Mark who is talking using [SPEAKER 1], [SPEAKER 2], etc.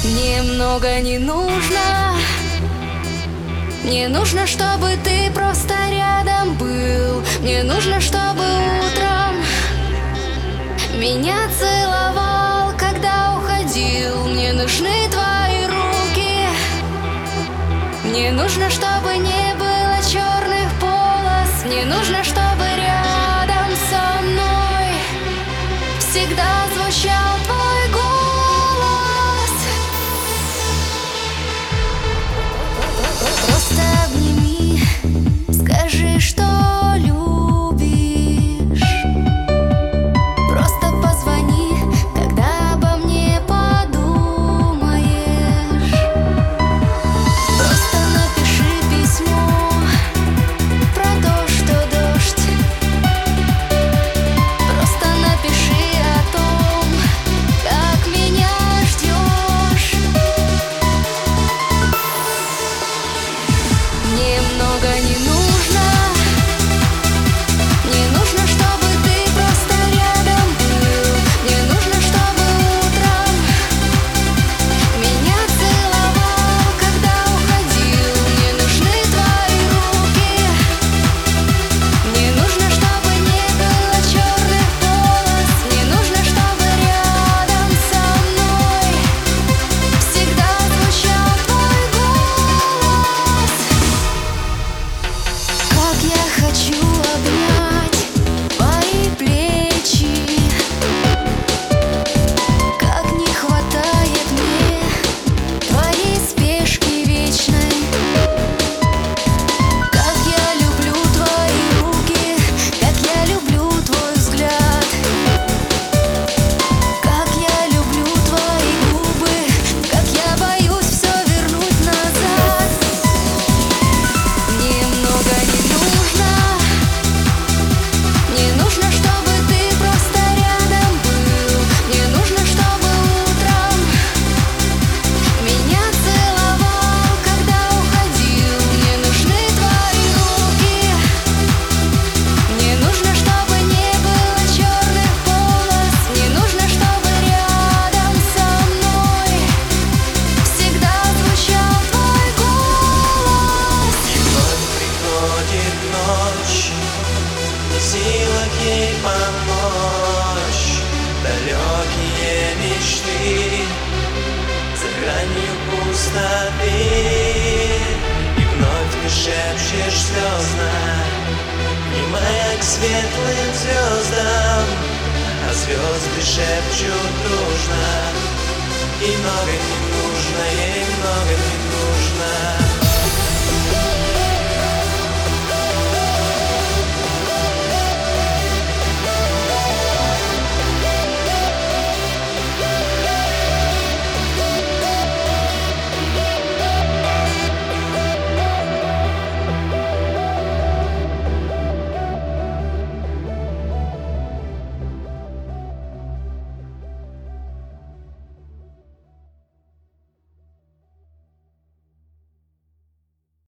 [SPEAKER 1] Немного не нужно. Мне нужно, чтобы ты просто рядом был. Мне нужно, чтобы утром меня целовал, когда уходил. Мне нужны твои руки. Мне нужно, чтобы не было черных полос. Мне нужно, чтобы рядом со мной всегда звучал твой голос. Просто обними, скажи, что любишь. Просто позвони, когда обо мне подумаешь. Просто напиши письмо про то, что дождь. Просто напиши о том, как меня ждешь. Немного не нужно. Мне нужно, чтобы ты просто рядом был. Мне нужно, чтобы утром меня целовал, когда уходил. Мне нужны твои руки. Мне нужно, чтобы не было черных полос. Мне нужно, чтобы рядом со мной всегда звучал твой голос. Как я хочу обнять твои плечи, как не хватает мне твоей спешки вечной. Как я люблю твои руки, как я люблю твой взгляд. Как я люблю твои губы, как я боюсь все вернуть назад. Немного не нужно. Мне нужно, чтобы ты просто рядом был. Мне нужно, чтобы утром меня целовал, когда уходил. Мне нужны твои руки. Мне нужно, чтобы не было черных полос. Мне нужно, чтобы рядом со мной всегда звучал твой голос.
[SPEAKER 2] Вновь приходит ночь, не в силах ей помочь. Далекие мечты за гранью пустоты. И вновь ты шепчешь слезно, внимая к светлым звездам. А звезды шепчут дружно: ей много не нужно, ей много не нужно.